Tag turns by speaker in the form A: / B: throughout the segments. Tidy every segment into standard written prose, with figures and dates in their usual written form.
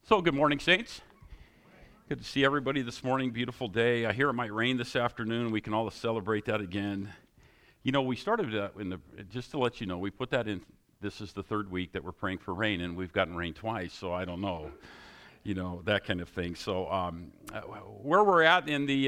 A: So, good morning, Saints. Good to see everybody this morning. Beautiful day. I hear it might rain this afternoon. We can all celebrate that again. You know, we started just to let you know, we put that in. This is the third week that we're praying for rain, and we've gotten rain twice, so I don't know. That kind of thing. So, where we're at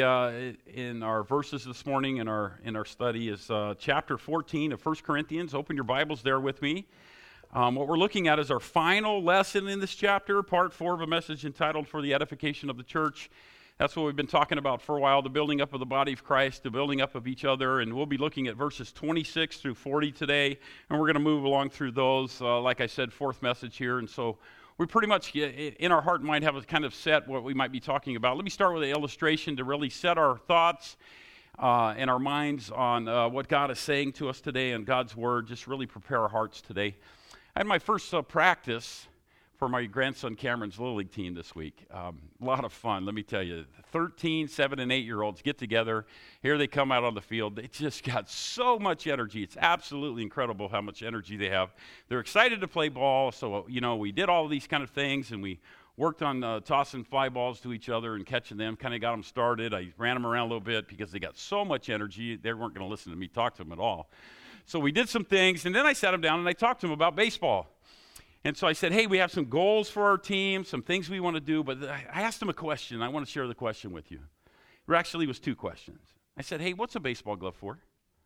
A: in our verses this morning in our study is chapter 14 of 1 Corinthians. Open your Bibles there with me. What we're looking at is our final lesson in this chapter, part 4 of a message entitled For the Edification of the Church. That's what we've been talking about for a while, the building up of the body of Christ, the building up of each other, and we'll be looking at verses 26 through 40 today, and we're going to move along through those. Like I said, fourth message here, and so we pretty much, in our heart and mind, have a kind of set what we might be talking about. Let me start with an illustration to really set our thoughts and our minds on what God is saying to us today and God's Word, just really prepare our hearts today. I had my first practice for my grandson Cameron's Little League team this week. A lot of fun, let me tell you. 13, 7, and 8-year-olds get together. Here they come out on the field. They just got so much energy. It's absolutely incredible how much energy they have. They're excited to play ball, so, we did all of these kind of things, and we worked on tossing fly balls to each other and catching them, kind of got them started. I ran them around a little bit because they got so much energy. They weren't going to listen to me talk to them at all. So we did some things, and then I sat them down and I talked to them about baseball. And so I said, hey, we have some goals for our team, some things we want to do, but I asked them a question. I want to share the question with you. There actually was two questions. I said, hey, what's a baseball glove for?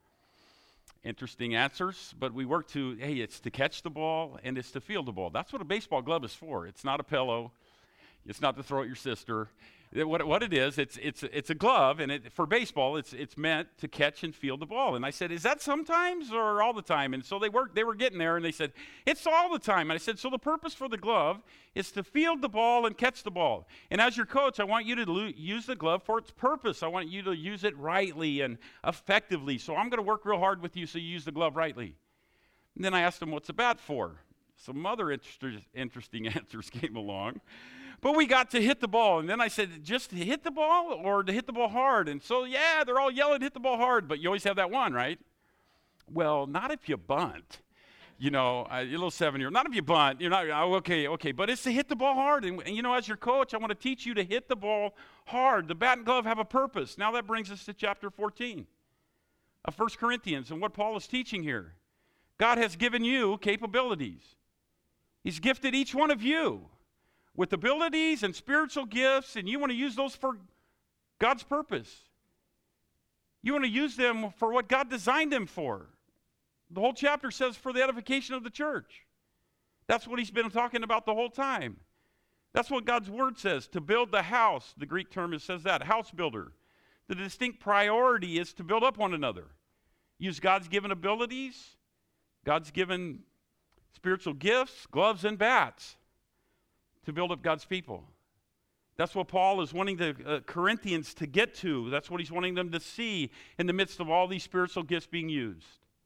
A: Interesting answers, but we worked to, hey, it's to catch the ball and it's to field the ball. That's what a baseball glove is for. It's not a pillow. It's not to throw at your sister. What it is, it's a glove, and for baseball, it's meant to catch and field the ball. And I said, is that sometimes or all the time? And so they were getting there, and they said, it's all the time. And I said, so the purpose for the glove is to field the ball and catch the ball. And as your coach, I want you to use the glove for its purpose. I want you to use it rightly and effectively. So I'm going to work real hard with you so you use the glove rightly. And then I asked them, what's the bat for? Some other interesting answers came along. But we got to hit the ball, and then I said, just to hit the ball or to hit the ball hard? And so, yeah, they're all yelling, hit the ball hard, but you always have that one, right? Well, not if you bunt. A little 7-year-old, not if you bunt. You're not, okay, but it's to hit the ball hard. And as your coach, I want to teach you to hit the ball hard. The bat and glove have a purpose. Now that brings us to chapter 14 of 1 Corinthians and what Paul is teaching here. God has given you capabilities. He's gifted each one of you with abilities and spiritual gifts, and you want to use those for God's purpose. You want to use them for what God designed them for. The whole chapter says for the edification of the church. That's what he's been talking about the whole time. That's what God's word says, to build the house. The Greek term says that, house builder. The distinct priority is to build up one another. Use God's given abilities, God's given spiritual gifts, gloves and bats, to build up God's people. That's what Paul is wanting the Corinthians to get to. That's what he's wanting them to see in the midst of all these spiritual gifts being used.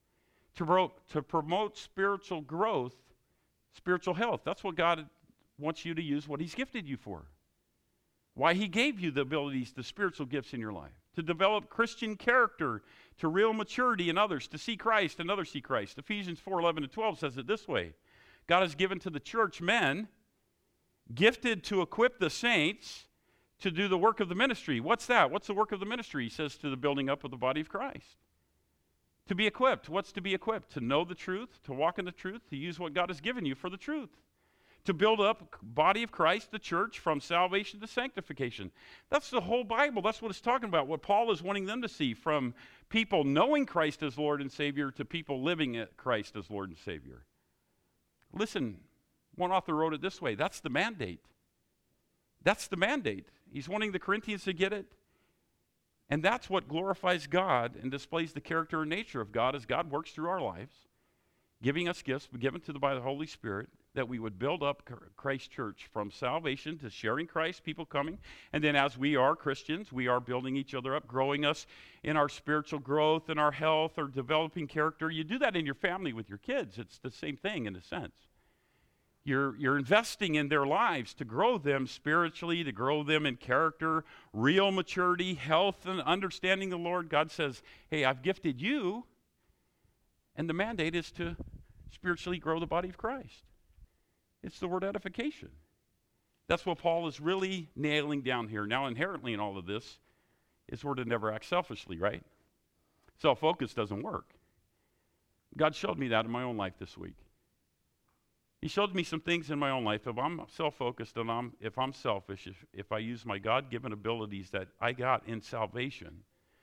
A: To promote spiritual growth, spiritual health. That's what God wants you to use what he's gifted you for. Why he gave you the abilities, the spiritual gifts in your life. To develop Christian character, to real maturity in others, to see Christ and others see Christ. Ephesians 4:11 and 12 says it this way. God has given to the church men gifted to equip the saints to do the work of the ministry. What's that? What's the work of the ministry? He says to the building up of the body of Christ. To be equipped. What's to be equipped? To know the truth, to walk in the truth, to use what God has given you for the truth. To build up body of Christ, the church, from salvation to sanctification. That's the whole Bible. That's what it's talking about. What Paul is wanting them to see, from people knowing Christ as Lord and Savior to people living at Christ as Lord and Savior. Listen, one author wrote it this way. That's the mandate. That's the mandate. He's wanting the Corinthians to get it. And that's what glorifies God and displays the character and nature of God as God works through our lives, giving us gifts given to by the Holy Spirit, that we would build up Christ Church from salvation to sharing Christ, people coming. And then as we are Christians, we are building each other up, growing us in our spiritual growth and our health, or developing character. You do that in your family with your kids. It's the same thing in a sense. You're investing in their lives to grow them spiritually, to grow them in character, real maturity, health, and understanding the Lord. God says, hey, I've gifted you, and the mandate is to spiritually grow the body of Christ. It's the word edification. That's what Paul is really nailing down here. Now, inherently in all of this is we're to never act selfishly, right? Self-focus doesn't work. God showed me that in my own life this week. He showed me some things in my own life. If I'm self-focused and if I'm selfish, if I use my God-given abilities that I got in salvation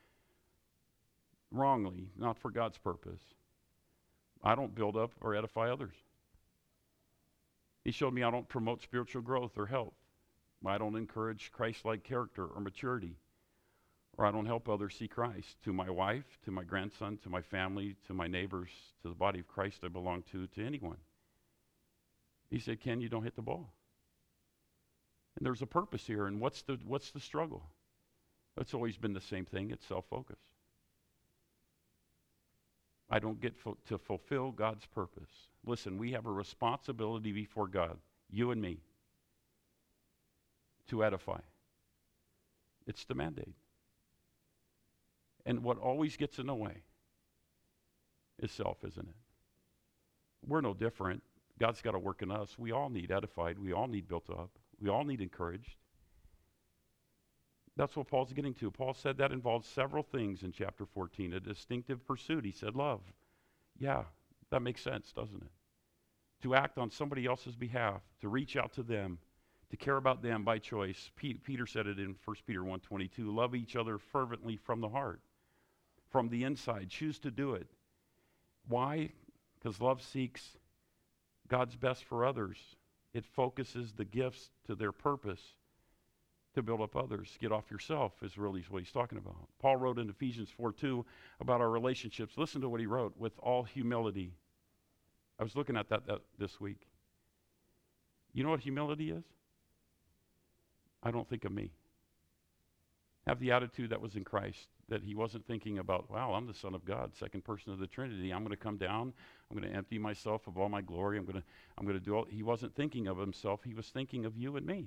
A: wrongly, not for God's purpose, I don't build up or edify others. He showed me I don't promote spiritual growth or health. I don't encourage Christ-like character or maturity. Or I don't help others see Christ. To my wife, to my grandson, to my family, to my neighbors, to the body of Christ I belong to anyone. He said, Ken, you don't hit the ball. And there's a purpose here. And what's the struggle? It's always been the same thing. It's self-focus. I don't get to fulfill God's purpose. Listen, we have a responsibility before God, you and me, to edify. It's the mandate. And what always gets in the way is self, isn't it? We're no different. God's got to work in us. We all need edified. We all need built up. We all need encouraged. That's what Paul's getting to. Paul said that involves several things in chapter 14. A distinctive pursuit. He said love. Yeah, that makes sense, doesn't it? To act on somebody else's behalf, to reach out to them, to care about them by choice. Peter said it in 1 Peter 1:22. Love each other fervently from the heart, from the inside. Choose to do it. Why? Because love seeks God's best for others. It focuses the gifts to their purpose to build up others. Get off yourself is really what he's talking about. Paul wrote in Ephesians 4:2 about our relationships. Listen to what he wrote. With all humility. I was looking at that this week. You know what humility is? I don't think of me. Have the attitude that was in Christ, that he wasn't thinking about, wow, I'm the Son of God, second person of the Trinity. I'm going to come down. I'm going to empty myself of all my glory. I'm going to do all. He wasn't thinking of himself. He was thinking of you and me.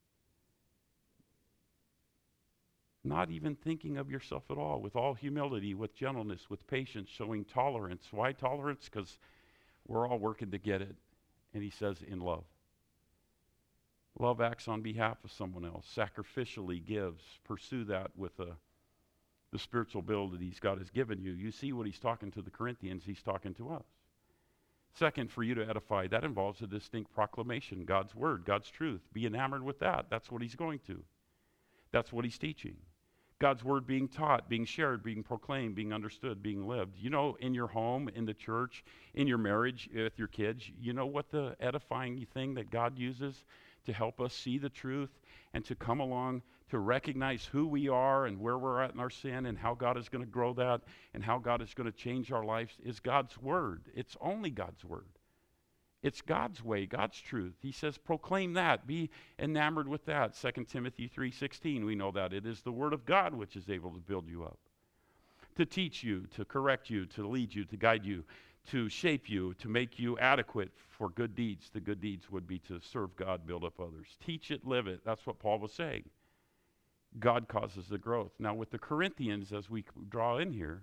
A: Not even thinking of yourself at all, with all humility, with gentleness, with patience, showing tolerance. Why tolerance? Because we're all working to get it. And he says, in love. Love acts on behalf of someone else, sacrificially gives. Pursue that with the spiritual abilities God has given you. You see what he's talking to the Corinthians, he's talking to us. Second, for you to edify, that involves a distinct proclamation, God's word, God's truth. Be enamored with that. That's what he's going to. That's what he's teaching. God's word being taught, being shared, being proclaimed, being understood, being lived. You know, in your home, in the church, in your marriage, with your kids, you know what the edifying thing that God uses to help us see the truth and to come along to recognize who we are and where we're at in our sin and how God is going to grow that and how God is going to change our lives is God's word. It's only God's word. It's God's way, God's truth. He says, proclaim that. Be enamored with that. 2 Timothy 3:16, we know that. It is the word of God which is able to build you up, to teach you, to correct you, to lead you, to guide you, to shape you, to make you adequate for good deeds. The good deeds would be to serve God, build up others. Teach it, live it. That's what Paul was saying. God causes the growth. Now with the Corinthians, as we draw in here,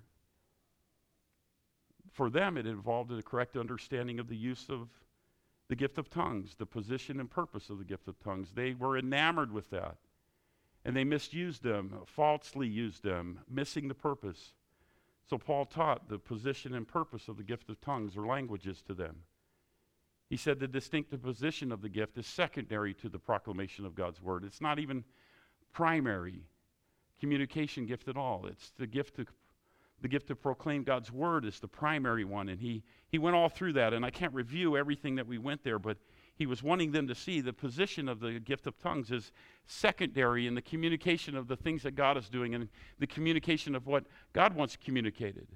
A: for them it involved a correct understanding of the use of the gift of tongues, the position and purpose of the gift of tongues. They were enamored with that. And they misused them, falsely used them, missing the purpose. So Paul taught the position and purpose of the gift of tongues or languages to them. He said the distinctive position of the gift is secondary to the proclamation of God's word. It's not even primary communication gift at all. It's the gift to proclaim God's word is the primary one. And he went all through that. And I can't review everything that we went there, but he was wanting them to see the position of the gift of tongues is secondary in the communication of the things that God is doing and the communication of what God wants communicated.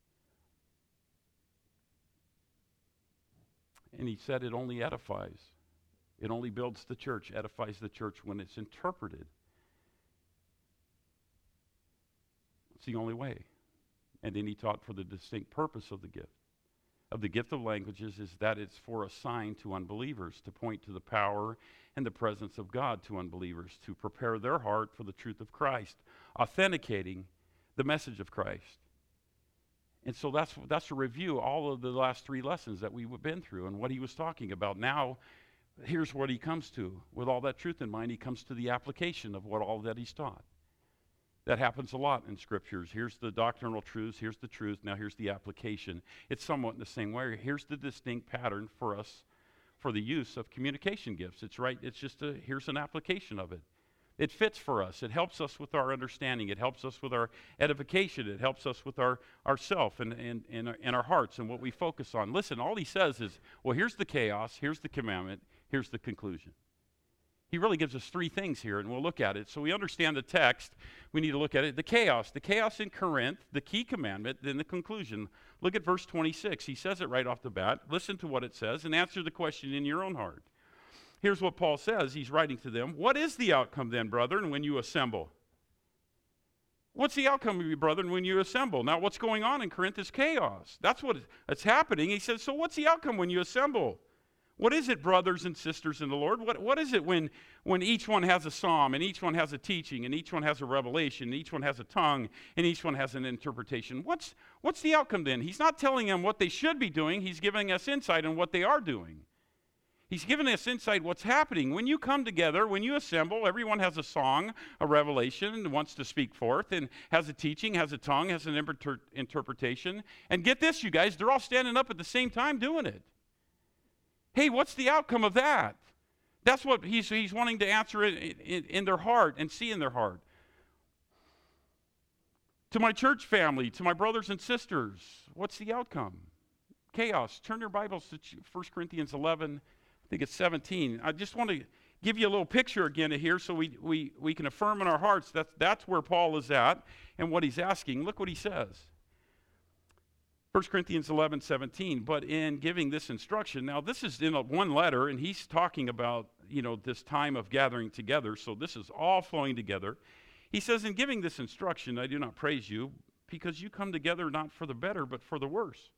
A: And he said it only edifies. It only builds the church, edifies the church when it's interpreted. It's the only way. And then he taught for the distinct purpose of the gift. Of the gift of languages is that it's for a sign to unbelievers, to point to the power and the presence of God to unbelievers, to prepare their heart for the truth of Christ, authenticating the message of Christ. And so that's a review, all of the last three lessons that we've been through and what he was talking about. Now, here's what he comes to. With all that truth in mind, he comes to the application of all that he's taught. That happens a lot in scriptures. Here's the doctrinal truths, here's the truth, now here's the application. It's somewhat in the same way. Here's the distinct pattern for us for the use of communication gifts. It's right, it's just here's an application of it. It fits for us. It helps us with our understanding. It helps us with our edification. It helps us with our self and our hearts and what we focus on. Listen, all he says is, well, here's the chaos, here's the commandment, here's the conclusion. He really gives us three things here, and we'll look at it. So we understand the text. We need to look at it. The chaos in Corinth, the key commandment, then the conclusion. Look at verse 26. He says it right off the bat. Listen to what it says and answer the question in your own heart. Here's what Paul says. He's writing to them. What is the outcome then, brethren, when you assemble? What's the outcome of you, brethren, when you assemble? Now, what's going on in Corinth is chaos. That's what's happening. He says, so what's the outcome when you assemble? What is it, brothers and sisters in the Lord? What is it when each one has a psalm, and each one has a teaching, and each one has a revelation, and each one has a tongue, and each one has an interpretation? What's the outcome then? He's not telling them what they should be doing. He's giving us insight on what they are doing. He's giving us insight what's happening. When you come together, when you assemble, everyone has a song, a revelation, and wants to speak forth, and has a teaching, has a tongue, has an interpretation. And get this, you guys, they're all standing up at the same time doing it. Hey, what's the outcome of that? That's what he's wanting to answer in their heart and see in their heart. To my church family, to my brothers and sisters, what's the outcome? Chaos. Turn your Bibles to 1 Corinthians 11, I think it's 17. I just want to give you a little picture again here so we can affirm in our hearts that's where Paul is at and what he's asking. Look what he says. 1 Corinthians 11, 17, but in giving this instruction, now this is in one letter, and he's talking about, this time of gathering together, so this is all flowing together. He says, in giving this instruction, I do not praise you, because you come together not for the better, but for the worse.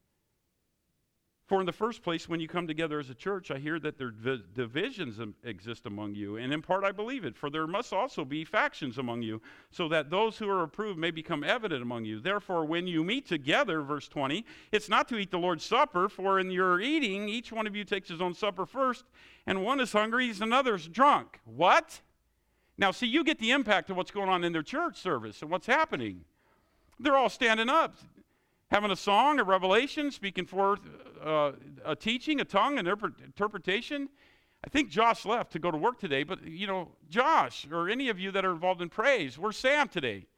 A: For in the first place, when you come together as a church, I hear that there divisions exist among you, and in part I believe it, for there must also be factions among you, so that those who are approved may become evident among you. Therefore, when you meet together, verse 20, it's not to eat the Lord's Supper, for in your eating, each one of you takes his own supper first, and one is hungry, and another's drunk. What? Now, see, you get the impact of what's going on in their church service and what's happening. They're all standing up, having a song, a revelation, speaking forth a teaching, a tongue, an interpretation. I think Josh left to go to work today, but, Josh, or any of you that are involved in praise, where's Sam today?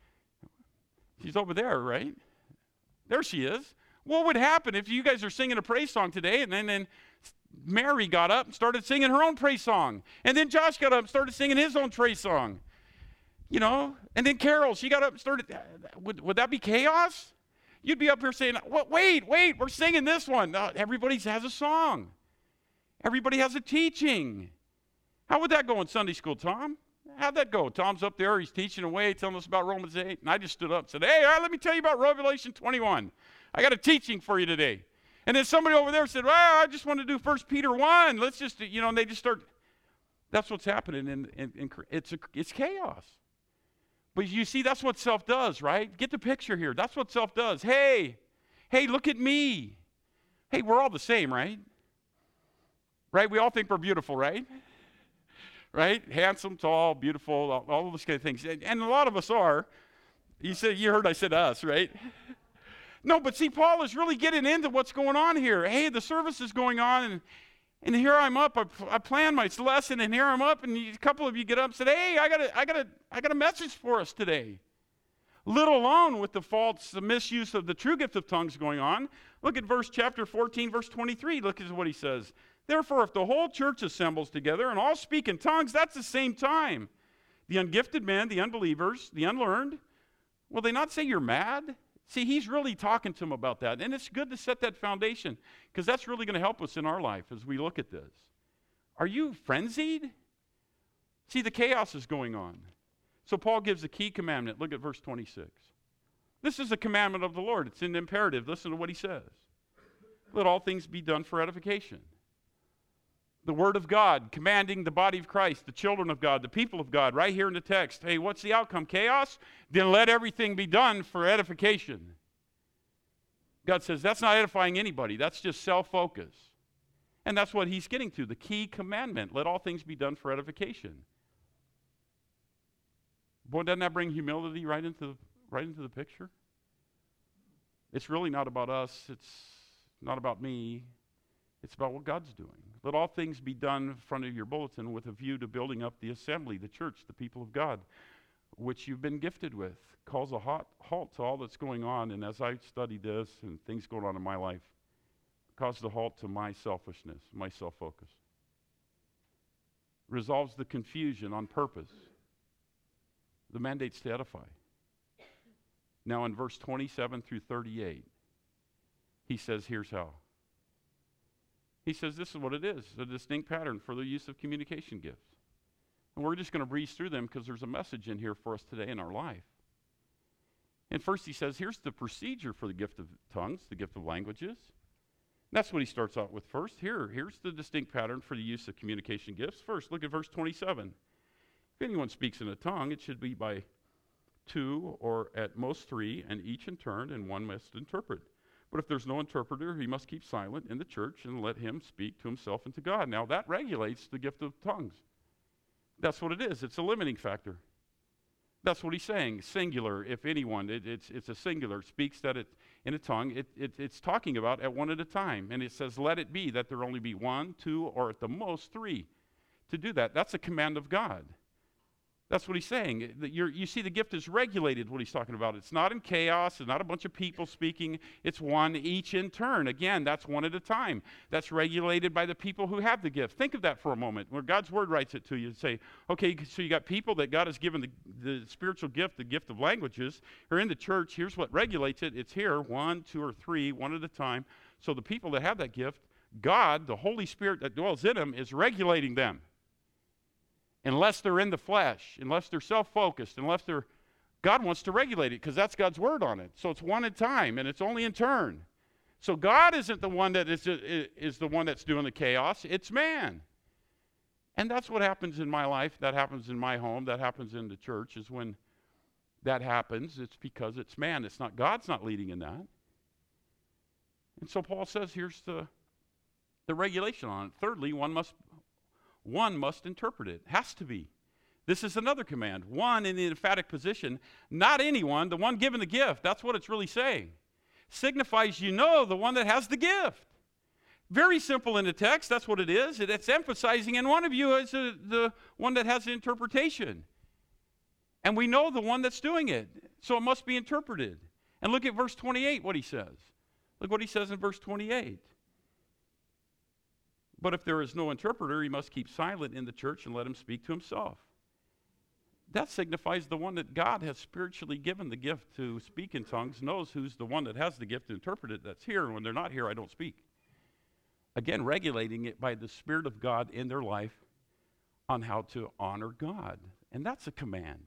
A: She's over there, right? There she is. What would happen if you guys are singing a praise song today, and then Mary got up and started singing her own praise song, and then Josh got up and started singing his own praise song, and then Carol, she got up and started, would that be chaos? You'd be up here saying, wait, we're singing this one. Everybody has a song. Everybody has a teaching. How would that go in Sunday school, Tom? How'd that go? Tom's up there, he's teaching away, telling us about Romans 8, and I just stood up and said, hey, all right, let me tell you about Revelation 21. I got a teaching for you today. And then somebody over there said, well, I just want to do 1 Peter 1. Let's just, and they just start. That's what's happening. It's chaos. But you see, that's what self does, right? Get the picture here. That's what self does. Hey, look at me. Hey, we're all the same, right? Right? We all think we're beautiful, right? Right? Handsome, tall, beautiful, all those kind of things. And a lot of us are. You heard I said us, right? No, but see, Paul is really getting into what's going on here. Hey, the service is going on, and here I'm up. I planned my lesson, and here I'm up, and a couple of you get up and said, hey, I got a message for us today. Let alone with the false misuse of the true gift of tongues going on. Look at chapter 14, verse 23. Look at what he says. Therefore, if the whole church assembles together and all speak in tongues, that's the same time. The ungifted men, the unbelievers, the unlearned, will they not say you're mad? See, he's really talking to them about that. And it's good to set that foundation because that's really going to help us in our life as we look at this. Are you frenzied? See, the chaos is going on. So Paul gives a key commandment. Look at verse 26. This is a commandment of the Lord. It's an imperative. Listen to what he says. Let all things be done for edification. The word of God commanding the body of Christ, the children of God, the people of God, right here in the text. Hey, what's the outcome? Chaos? Then let everything be done for edification. God says that's not edifying anybody. That's just self-focus. And that's what he's getting to, the key commandment. Let all things be done for edification. Boy, doesn't that bring humility right into the picture? It's really not about us. It's not about me. It's about what God's doing. Let all things be done in front of your bulletin with a view to building up the assembly, the church, the people of God, which you've been gifted with. Calls a halt to all that's going on. And as I study this and things going on in my life, caused a halt to my selfishness, my self-focus. Resolves the confusion on purpose. The mandate's to edify. Now in verse 27 through 38, he says, here's how. He says this is what it is, a distinct pattern for the use of communication gifts. And we're just going to breeze through them because there's a message in here for us today in our life. And first he says, here's the procedure for the gift of tongues, the gift of languages. That's what he starts out with first. Here's the distinct pattern for the use of communication gifts. First, look at verse 27. If anyone speaks in a tongue, it should be by two or at most three, and each in turn, and one must interpret. But if there's no interpreter, he must keep silent in the church and let him speak to himself and to God. Now that regulates the gift of tongues. That's what it is. It's a limiting factor. That's what he's saying. Singular, if anyone, it's a singular, speaks that in a tongue, it's talking about at one at a time. And it says, let it be that there only be one, two, or at the most three to do that. That's a command of God. That's what he's saying. You see, the gift is regulated, what he's talking about. It's not in chaos. It's not a bunch of people speaking. It's one each in turn. Again, that's one at a time. That's regulated by the people who have the gift. Think of that for a moment, where God's word writes it to you and say, okay, so you got people that God has given the spiritual gift, the gift of languages, are in the church. Here's what regulates it. It's here, one, two, or three, one at a time. So the people that have that gift, God, the Holy Spirit that dwells in them, is regulating them. Unless they're in the flesh, unless they're self-focused, God wants to regulate it because that's God's word on it. So it's one at a time, and it's only in turn. So God isn't the one that is the one that's doing the chaos. It's man. And that's what happens in my life. That happens in my home. That happens in the church. Is when that happens, it's because it's man. It's not God's not leading in that. And so Paul says, here's the regulation on it. Thirdly, one must interpret it. Has to be. This is another command. One in the emphatic position, not anyone, the one given the gift. That's what it's really saying. Signifies the one that has the gift. Very simple in the text. That's what it is. It's emphasizing in one of you as the one that has the interpretation. And we know the one that's doing it. So it must be interpreted. And look at verse 28, what he says. Look what he says in verse 28. But if there is no interpreter, he must keep silent in the church and let him speak to himself. That signifies the one that God has spiritually given the gift to speak in tongues knows who's the one that has the gift to interpret it that's here. And when they're not here, I don't speak. Again, regulating it by the Spirit of God in their life on how to honor God. And that's a command.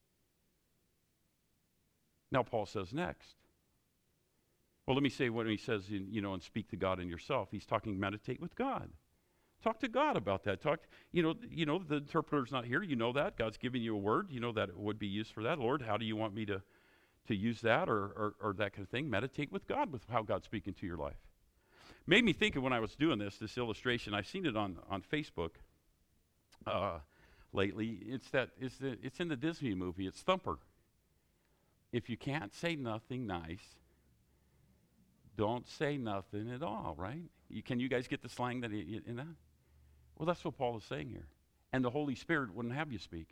A: Now Paul says next. Well, let me say what he says, and speak to God in yourself. He's talking meditate with God. Talk to God about that. The interpreter's not here. You know that. God's giving you a word. You know that it would be used for that. Lord, how do you want me to use that or that kind of thing? Meditate with God with how God's speaking to your life. Made me think of when I was doing this illustration. I've seen it on Facebook lately. It's in the Disney movie. It's Thumper. If you can't say nothing nice, don't say nothing at all, right? Can you guys get the slang that in that? Well, that's what Paul is saying here. And the Holy Spirit wouldn't have you speak.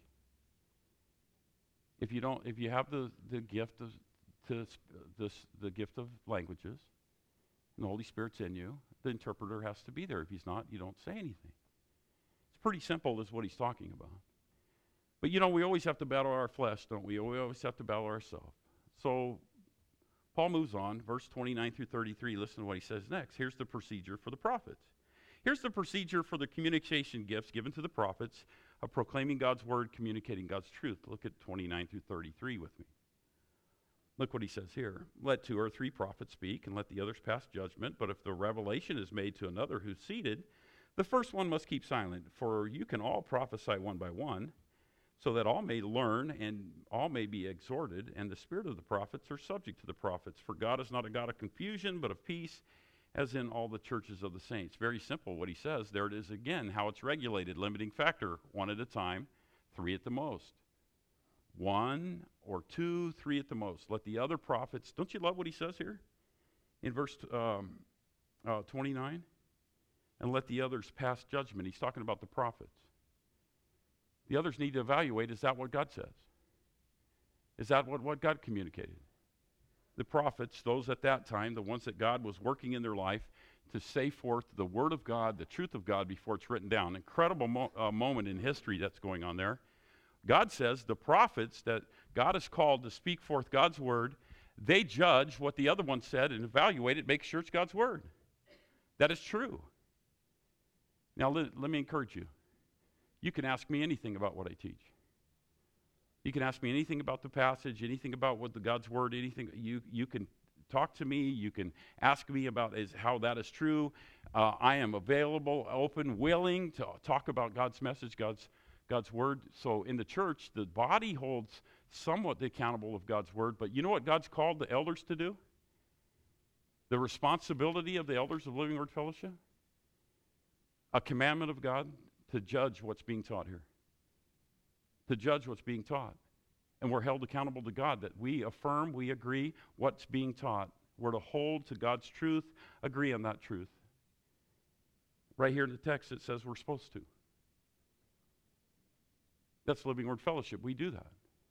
A: If you have the gift of the gift of languages, and the Holy Spirit's in you, the interpreter has to be there. If he's not, you don't say anything. It's pretty simple, is what he's talking about. But we always have to battle our flesh, don't we? We always have to battle ourselves. So Paul moves on, verse 29 through 33. Listen to what he says next. Here's the procedure for the prophets. Here's the procedure for the communication gifts given to the prophets of proclaiming God's word, communicating God's truth. Look at 29 through 33 with me. Look what he says here. Let 2 or 3 prophets speak, and let the others pass judgment. But if the revelation is made to another who's seated, the first one must keep silent. For you can all prophesy one by one, so that all may learn and all may be exhorted, and the spirit of the prophets are subject to the prophets. For God is not a God of confusion, but of peace, as in all the churches of the saints. Very simple what he says. There it is again, how it's regulated. Limiting factor, 1 at a time, 3 at the most. 1 or 2, 3 at the most. Let the other prophets, don't you love what he says here? In verse 29? And let the others pass judgment. He's talking about the prophets. The others need to evaluate, is that what God says? Is that what God communicated? The prophets, those at that time, the ones that God was working in their life to say forth the word of God, the truth of God before it's written down. Incredible moment in history that's going on there. God says the prophets that God has called to speak forth God's word, they judge what the other one said and evaluate it, make sure it's God's word. That is true. Now, let me encourage you. You can ask me anything about what I teach. You can ask me anything about the passage, anything about what the God's word, anything. You can talk to me. You can ask me about how that is true. I am available, open, willing to talk about God's message, God's word. So in the church, the body holds somewhat accountable of God's word. But you know what God's called the elders to do? The responsibility of the elders of Living Word Fellowship? A commandment of God to judge what's being taught here. To judge what's being taught. And we're held accountable to God that we affirm, we agree what's being taught. We're to hold to God's truth, agree on that truth. Right here in the text it says we're supposed to. That's Living Word Fellowship. We do that.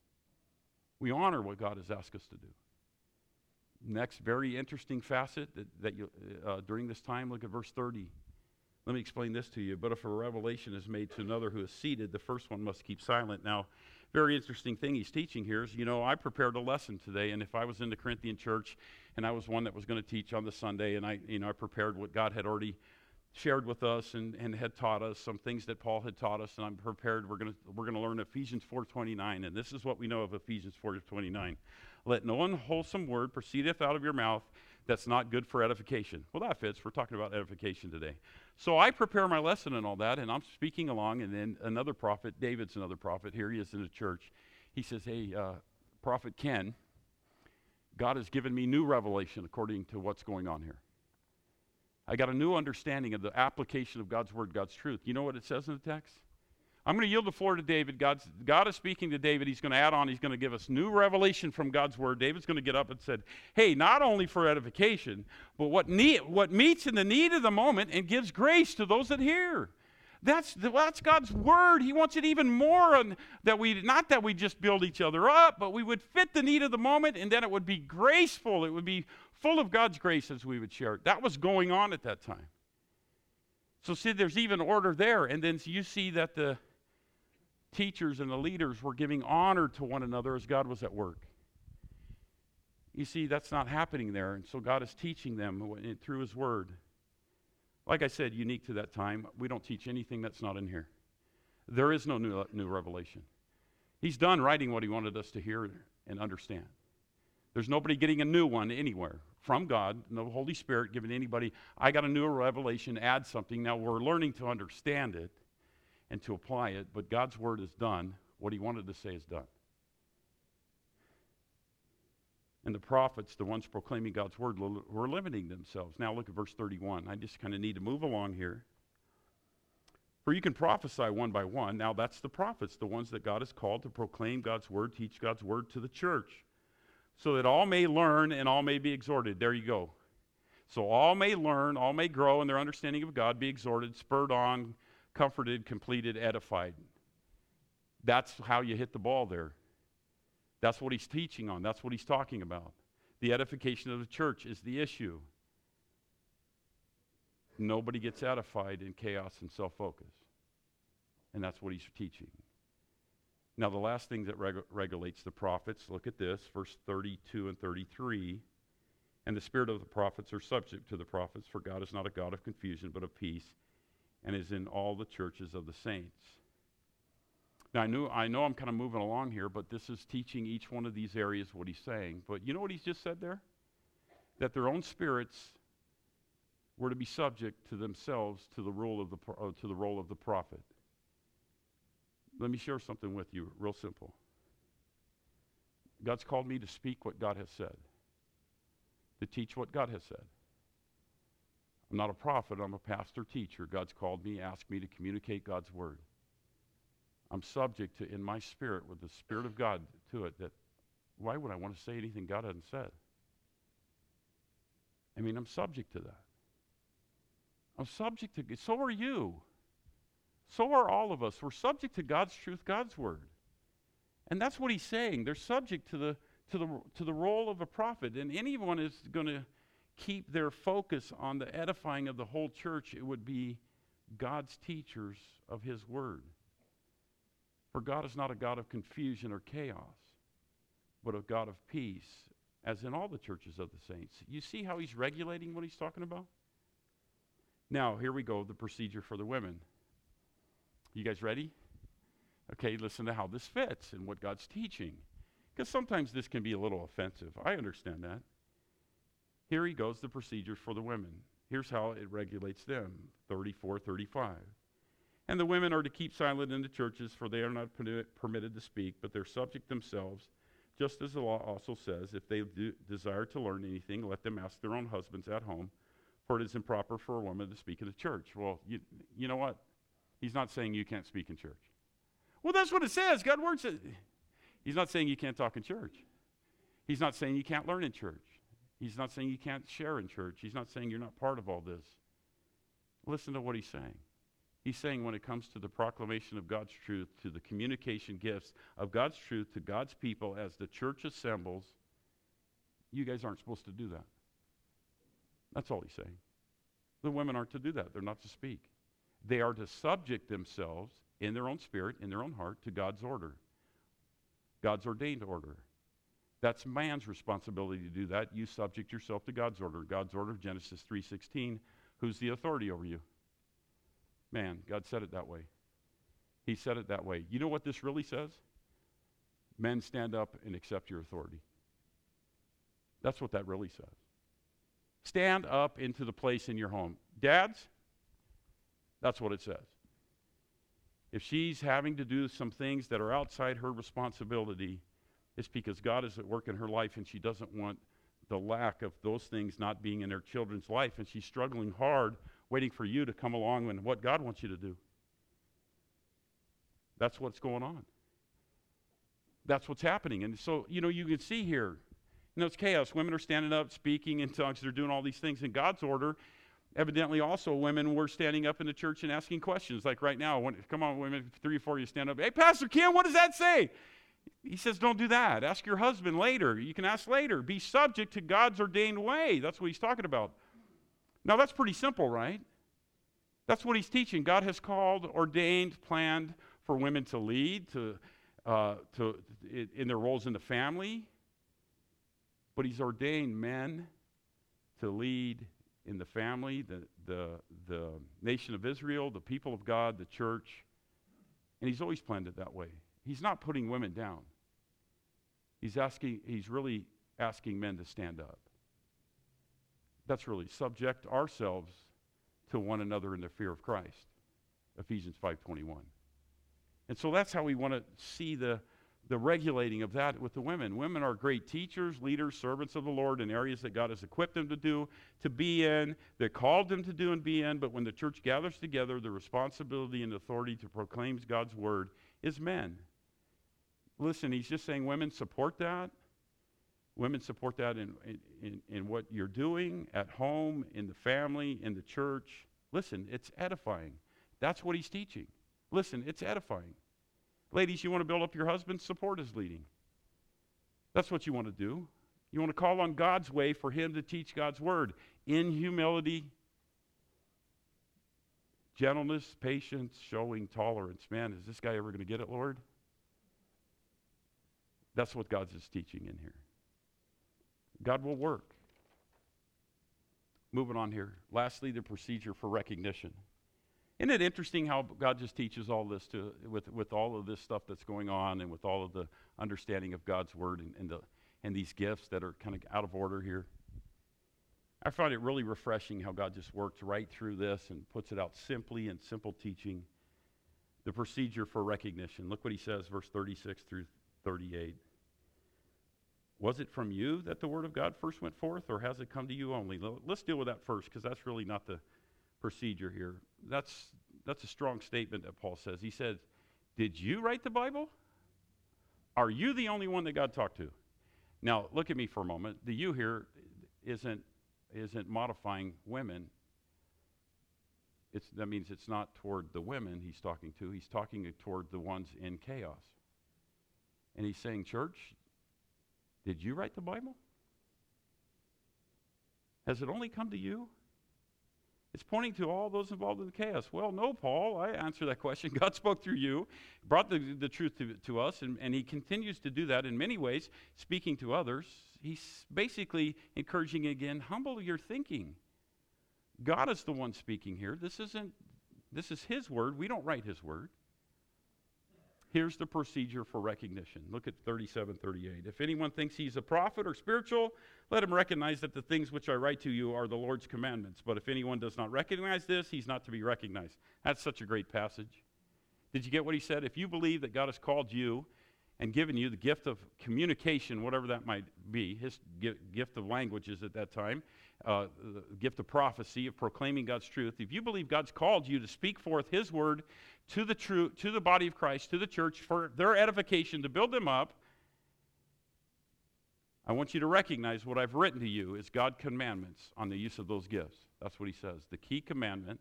A: We honor what God has asked us to do. Next very interesting facet that you, during this time, look at verse 30. Let me explain this to you. But if a revelation is made to another who is seated, the first one must keep silent. Now, very interesting thing he's teaching here is, I prepared a lesson today, and if I was in the Corinthian church and I was one that was going to teach on the Sunday, and I prepared what God had already shared with us and had taught us, some things that Paul had taught us, and I'm prepared. We're going to learn Ephesians 4:29, and this is what we know of Ephesians 4:29. Let no unwholesome word proceedeth out of your mouth that's not good for edification. Well, that fits. We're talking about edification today. So I prepare my lesson and all that, and I'm speaking along, and then another prophet, David's another prophet, here he is in the church. He says, hey, Prophet Ken, God has given me new revelation according to what's going on here. I got a new understanding of the application of God's word, God's truth. You know what it says in the text? I'm going to yield the floor to David. God is speaking to David. He's going to add on. He's going to give us new revelation from God's word. David's going to get up and said, hey, not only for edification, but what meets in the need of the moment and gives grace to those that hear. That's God's word. He wants it even more, not that we just build each other up, but we would fit the need of the moment, and then it would be graceful. It would be full of God's grace as we would share it. That was going on at that time. So see, there's even order there. And then you see that the teachers and the leaders were giving honor to one another as God was at work. You see, that's not happening there. And so God is teaching them through his word. Like I said, unique to that time, we don't teach anything that's not in here. There is no new revelation. He's done writing what he wanted us to hear and understand. There's nobody getting a new one anywhere from God, no Holy Spirit giving anybody, I got a new revelation, add something. Now we're learning to understand it and to apply it, but God's word is done. What he wanted to say is done. And the prophets, the ones proclaiming God's word, were limiting themselves. Now look at verse 31. I just kind of need to move along here. For you can prophesy one by one. Now that's the prophets, the ones that God has called to proclaim God's word, teach God's word to the church, so that all may learn and all may be exhorted. There you go. So all may learn, all may grow in their understanding of God, be exhorted, spurred on, comforted, completed, edified. That's how you hit the ball there. That's what he's teaching on. That's what he's talking about. The edification of the church is the issue. Nobody gets edified in chaos and self-focus. And that's what he's teaching. Now, the last thing that regulates the prophets, look at this, verse 32 and 33. And the spirit of the prophets are subject to the prophets, for God is not a God of confusion, but of peace, and is in all the churches of the saints. Now, I know I'm kind of moving along here, but this is teaching each one of these areas what he's saying. But you know what he's just said there? That their own spirits were to be subject to themselves to the role of the prophet. Let me share something with you, real simple. God's called me to speak what God has said, to teach what God has said. I'm not a prophet. I'm a pastor teacher. God's called me, asked me to communicate God's word. I'm subject to, in my spirit, with the Spirit of God to it, that why would I want to say anything God hasn't said? I mean, I'm subject to that. I'm subject to, so are you. So are all of us. We're subject to God's truth, God's word. And that's what he's saying. They're subject to the role of a prophet. And anyone is going to keep their focus on the edifying of the whole church, it would be God's teachers of his word. For God is not a God of confusion or chaos, but a God of peace, as in all the churches of the saints. You see how he's regulating what he's talking about? Now, here we go, the procedure for the women. You guys ready? Okay, listen to how this fits and what God's teaching. Because sometimes this can be a little offensive. I understand that. Here he goes, the procedure for the women. Here's how it regulates them, 34, 35. And the women are to keep silent in the churches, for they are not permitted to speak, but they're subject themselves, just as the law also says, if they desire to learn anything, let them ask their own husbands at home, for it is improper for a woman to speak in the church. Well, you know what? He's not saying you can't speak in church. Well, that's what it says. God's word says. He's not saying you can't talk in church. He's not saying you can't learn in church. He's not saying you can't share in church. He's not saying you're not part of all this. Listen to what he's saying. He's saying when it comes to the proclamation of God's truth, to the communication gifts of God's truth to God's people as the church assembles, you guys aren't supposed to do that. That's all he's saying. The women aren't to do that. They're not to speak. They are to subject themselves in their own spirit, in their own heart, to God's order. God's ordained order. That's man's responsibility to do that. You subject yourself to God's order. God's order, Genesis 3:16, who's the authority over you? Man, God said it that way. He said it that way. You know what this really says? Men, stand up and accept your authority. That's what that really says. Stand up into the place in your home. Dads, that's what it says. If she's having to do some things that are outside her responsibility, it's because God is at work in her life and she doesn't want the lack of those things not being in their children's life, and she's struggling hard, waiting for you to come along and what God wants you to do. That's what's going on. That's what's happening. And so, you can see here, it's chaos. Women are standing up, speaking in tongues. They're doing all these things in God's order. Evidently, also, women were standing up in the church and asking questions. Like right now, come on, women, 3 or 4 of you stand up. Hey, Pastor Kim, what does that say? He says, don't do that. Ask your husband later. You can ask later. Be subject to God's ordained way. That's what he's talking about. Now, that's pretty simple, right? That's what he's teaching. God has called, ordained, planned for women to lead, in their roles in the family. But he's ordained men to lead in the family, the nation of Israel, the people of God, the church. And he's always planned it that way. He's not putting women down. He's really asking men to stand up. That's really subject ourselves to one another in the fear of Christ. Ephesians 5:21. And so that's how we want to see the regulating of that with the women. Women are great teachers, leaders, servants of the Lord in areas that God has equipped them to do, to be in, that called them to do and be in. But when the church gathers together, the responsibility and authority to proclaim God's word is men. Listen, he's just saying women support that. Women support that in what you're doing at home, in the family, in the church. Listen, it's edifying. That's what he's teaching. Listen, it's edifying. Ladies, you want to build up your husband? Support his leading. That's what you want to do. You want to call on God's way for him to teach God's word in humility, gentleness, patience, showing tolerance. Man, is this guy ever going to get it, Lord? That's what God's is teaching in here. God will work. Moving on here. Lastly, the procedure for recognition. Isn't it interesting how God just teaches all this with all of this stuff that's going on and with all of the understanding of God's word and these gifts that are kind of out of order here? I find it really refreshing how God just works right through this and puts it out simply in simple teaching. The procedure for recognition. Look what he says, verse 36 through 38. Was it from you that the word of God first went forth, or has it come to you only? Let's deal with that first, because that's really not the procedure here. That's a strong statement that Paul says. He says, did you write the Bible? Are you the only one that God talked to? Now, look at me for a moment. The you here isn't modifying women. That means it's not toward the women he's talking to. He's talking toward the ones in chaos. And he's saying, church, did you write the Bible? Has it only come to you? It's pointing to all those involved in the chaos. Well, no, Paul, I answer that question. God spoke through you, brought the truth to us, and he continues to do that in many ways, speaking to others. He's basically encouraging again, humble your thinking. God is the one speaking here. This is his word. We don't write his word. Here's the procedure for recognition. Look at 37:38. If anyone thinks he's a prophet or spiritual, let him recognize that the things which I write to you are the Lord's commandments. But if anyone does not recognize this, he's not to be recognized. That's such a great passage. Did you get what he said? If you believe that God has called you and given you the gift of communication, whatever that might be, his gift of languages at that time, the gift of prophecy, of proclaiming God's truth, if you believe God's called you to speak forth his word to the body of Christ, to the church, for their edification, to build them up, I want you to recognize what I've written to you is God's commandments on the use of those gifts. That's what he says. The key commandment,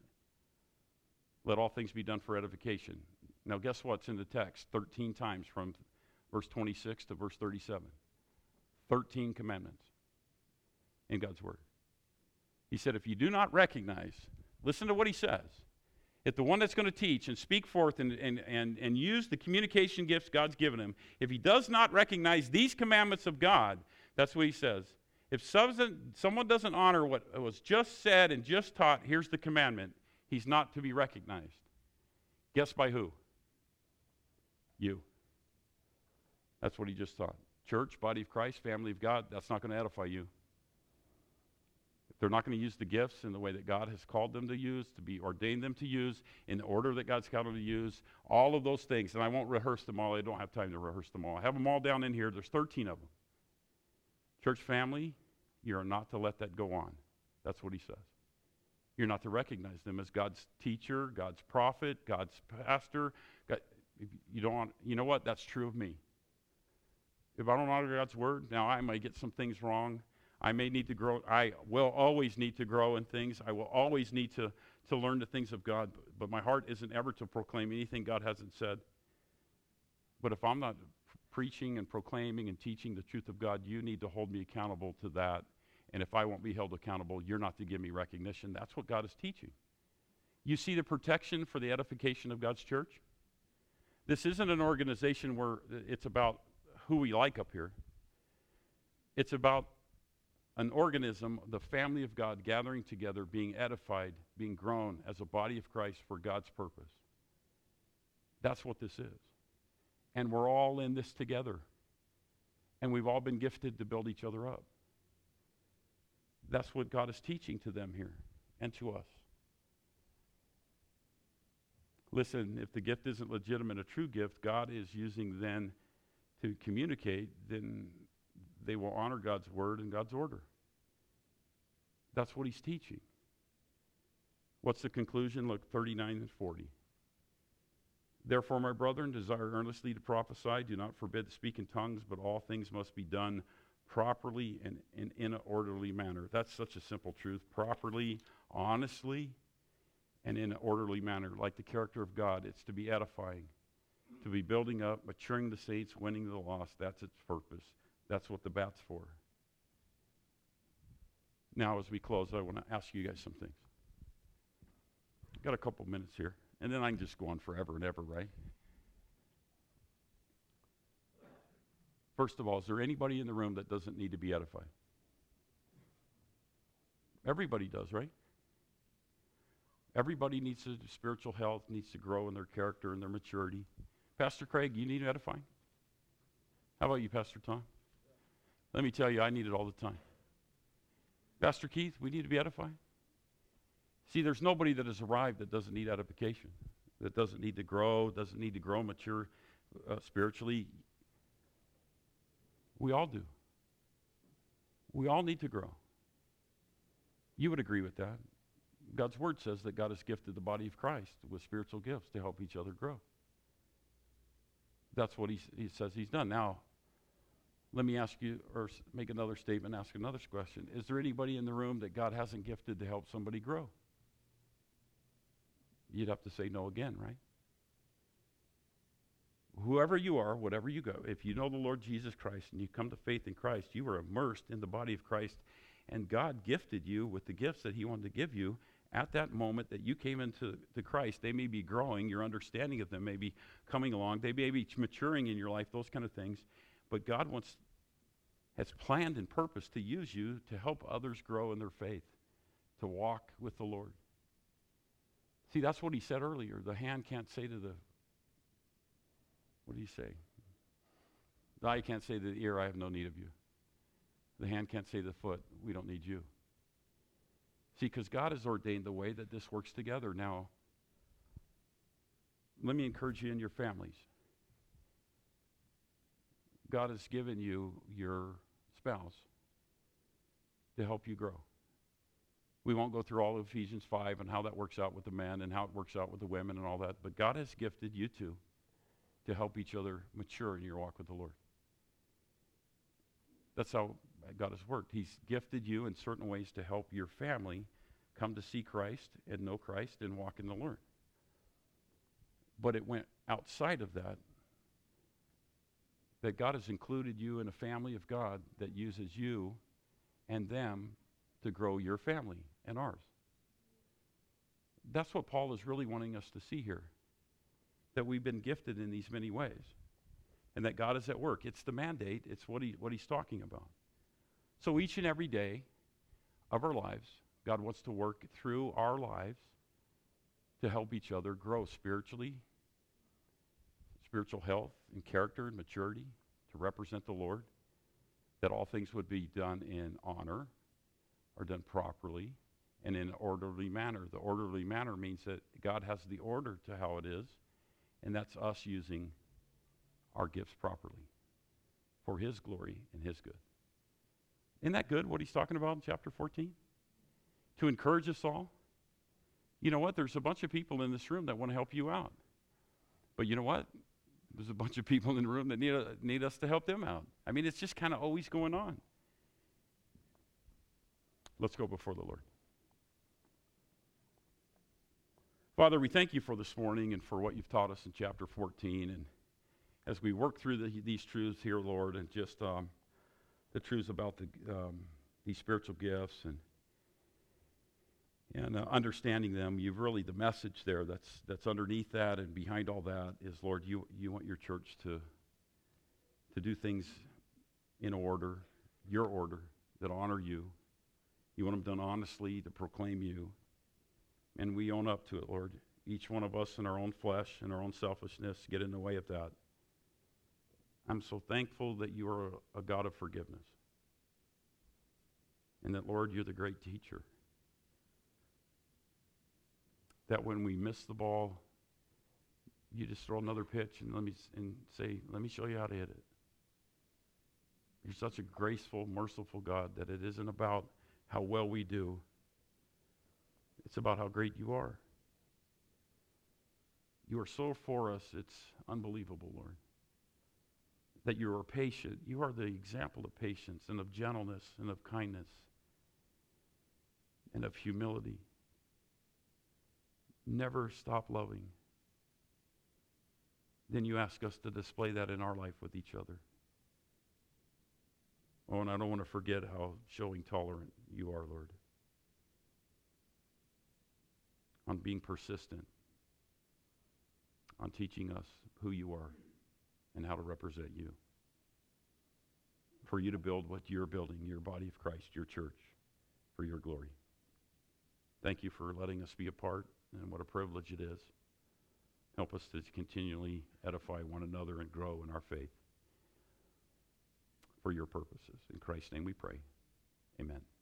A: let all things be done for edification. Now guess what's in the text? 13 times from verse 26 to verse 37. 13 commandments in God's word. He said, if you do not recognize, listen to what he says. If the one that's going to teach and speak forth and use the communication gifts God's given him, if he does not recognize these commandments of God, that's what he says. If someone doesn't honor what was just said and just taught, here's the commandment, he's not to be recognized. Guess by who? You. That's what he just taught. Church, body of Christ, family of God, that's not going to edify you. If they're not going to use the gifts in the way that God has called them to use, to be ordained them to use, in the order that God's called them to use, all of those things, and I won't rehearse them all. I don't have time to rehearse them all. I have them all down in here. There's 13 of them. Church family, you are not to let that go on. That's what he says. You're not to recognize them as God's teacher, God's prophet, God's pastor. You don't want, you know what? That's true of me. If I don't honor God's word, now I might get some things wrong. I may need to grow. I will always need to grow in things. I will always need to learn the things of God. But my heart isn't ever to proclaim anything God hasn't said. But if I'm not preaching and proclaiming and teaching the truth of God, you need to hold me accountable to that. And if I won't be held accountable, you're not to give me recognition. That's what God is teaching. You see the protection for the edification of God's church? This isn't an organization where it's about who we like up here. It's about an organism, the family of God, gathering together, being edified, being grown as a body of Christ for God's purpose. That's what this is. And we're all in this together. And we've all been gifted to build each other up. That's what God is teaching to them here and to us. Listen, if the gift isn't legitimate, a true gift, God is using then to communicate, then they will honor God's word and God's order. That's what he's teaching. What's the conclusion? Look, 39 and 40. Therefore, my brethren, desire earnestly to prophesy. Do not forbid to speak in tongues, but all things must be done properly and in an orderly manner. That's such a simple truth. Properly, honestly, and in an orderly manner, like the character of God. It's to be edifying, to be building up, maturing the saints, winning the lost. That's its purpose. That's what the bat's for. Now, as we close, I want to ask you guys some things. I've got a couple minutes here, and then I can just go on forever and ever, right? First of all, is there anybody in the room that doesn't need to be edified? Everybody does, right? Everybody needs spiritual health, needs to grow in their character and their maturity. Pastor Craig, you need edifying? How about you, Pastor Tom? Let me tell you, I need it all the time. Pastor Keith, we need to be edifying. See, there's nobody that has arrived that doesn't need edification, that doesn't need to grow, mature spiritually. We all do. We all need to grow. You would agree with that. God's word says that God has gifted the body of Christ with spiritual gifts to help each other grow. That's what he says he's done. Now, let me ask you, or make another statement, ask another question. Is there anybody in the room that God hasn't gifted to help somebody grow? You'd have to say no again, right? Whoever you are, whatever you go, if you know the Lord Jesus Christ and you come to faith in Christ, you are immersed in the body of Christ, and God gifted you with the gifts that he wanted to give you at that moment that you came into Christ. They may be growing, your understanding of them may be coming along, they may be maturing in your life, those kind of things, but God has planned and purposed to use you to help others grow in their faith, to walk with the Lord. See, that's what he said earlier. The hand can't say to the, what did he say? The eye can't say to the ear, I have no need of you. The hand can't say to the foot, we don't need you. See, because God has ordained the way that this works together. Now, let me encourage you in your families. God has given you your spouse to help you grow. We won't go through all of Ephesians 5 and how that works out with the men and how it works out with the women and all that, but God has gifted you two to help each other mature in your walk with the Lord. That's how God has worked. He's gifted you in certain ways to help your family come to see Christ and know Christ and walk in the Lord. But it went outside of that God has included you in a family of God that uses you and them to grow your family and ours. That's what Paul is really wanting us to see here, that we've been gifted in these many ways and that God is at work. It's the mandate. It's what he's talking about. So each and every day of our lives, God wants to work through our lives to help each other grow spiritually, spiritual health and character and maturity, to represent the Lord, that all things would be done in honor or done properly and in an orderly manner. The orderly manner means that God has the order to how it is, and that's us using our gifts properly for his glory and his good. Isn't that good, what he's talking about in chapter 14? To encourage us all. You know what? There's a bunch of people in this room that want to help you out. But you know what? There's a bunch of people in the room that need us to help them out. I mean, it's just kind of always going on. Let's go before the Lord. Father, we thank you for this morning and for what you've taught us in chapter 14. And as we work through these truths here, Lord, and just the truths about these spiritual gifts and understanding them, you've really, the message there that's underneath that and behind all that is, Lord, you want your church to do things in order, your order, that honor you. You want them done honestly, to proclaim you. And we own up to it, Lord. Each one of us in our own flesh and our own selfishness get in the way of that. I'm so thankful that you are a God of forgiveness. And that, Lord, you're the great teacher. That when we miss the ball, you just throw another pitch and say, let me show you how to hit it. You're such a graceful, merciful God that it isn't about how well we do. It's about how great you are. You are so for us, it's unbelievable, Lord. That you are patient. You are the example of patience and of gentleness and of kindness and of humility. Never stop loving. Then you ask us to display that in our life with each other. Oh, and I don't want to forget how showing tolerant you are, Lord. On being persistent. On teaching us who you are and how to represent you. For you to build what you're building, your body of Christ, your church, for your glory. Thank you for letting us be a part, and what a privilege it is. Help us to continually edify one another and grow in our faith for your purposes. In Christ's name we pray. Amen.